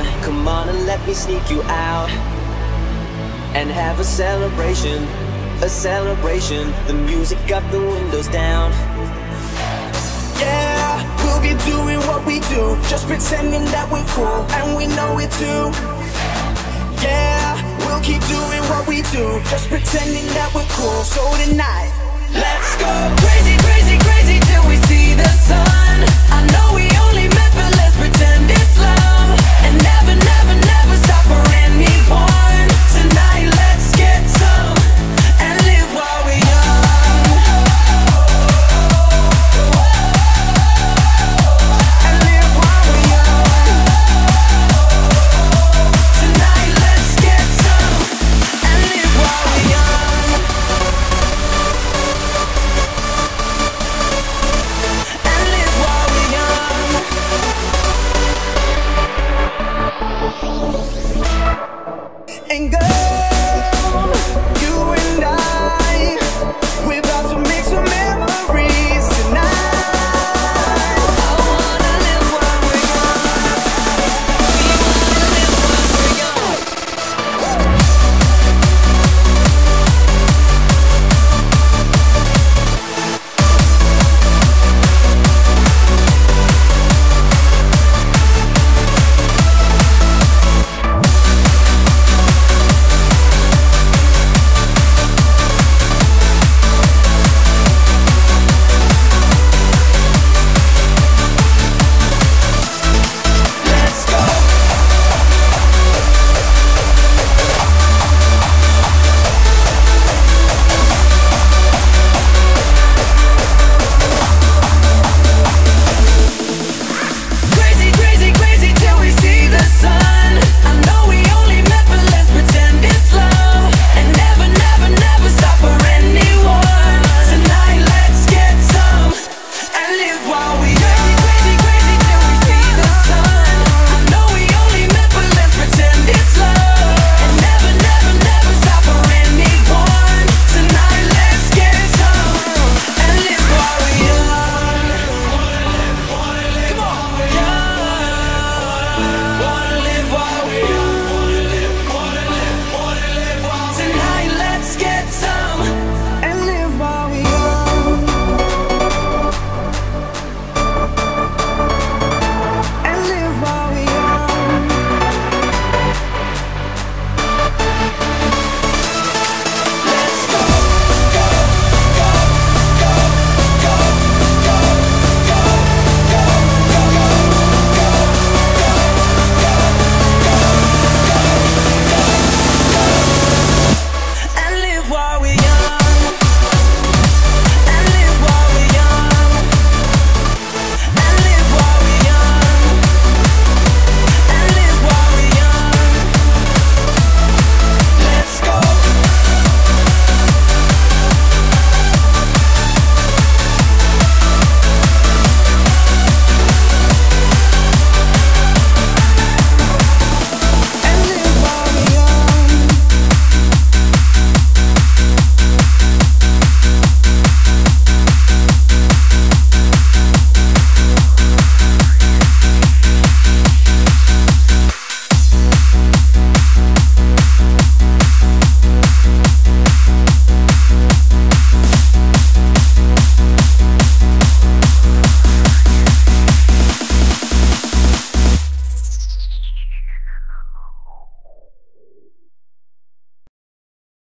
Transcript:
Come on and let me sneak you out and have a celebration, a celebration. The music up, the windows down. Yeah, we'll be doing what we do, just pretending that we're cool, and we know it too. Yeah, we'll keep doing what we do, just pretending that we're cool. So tonight, let's go crazy, crazy, crazy till we see the sun. I know we only met, but let's pretend it's love and never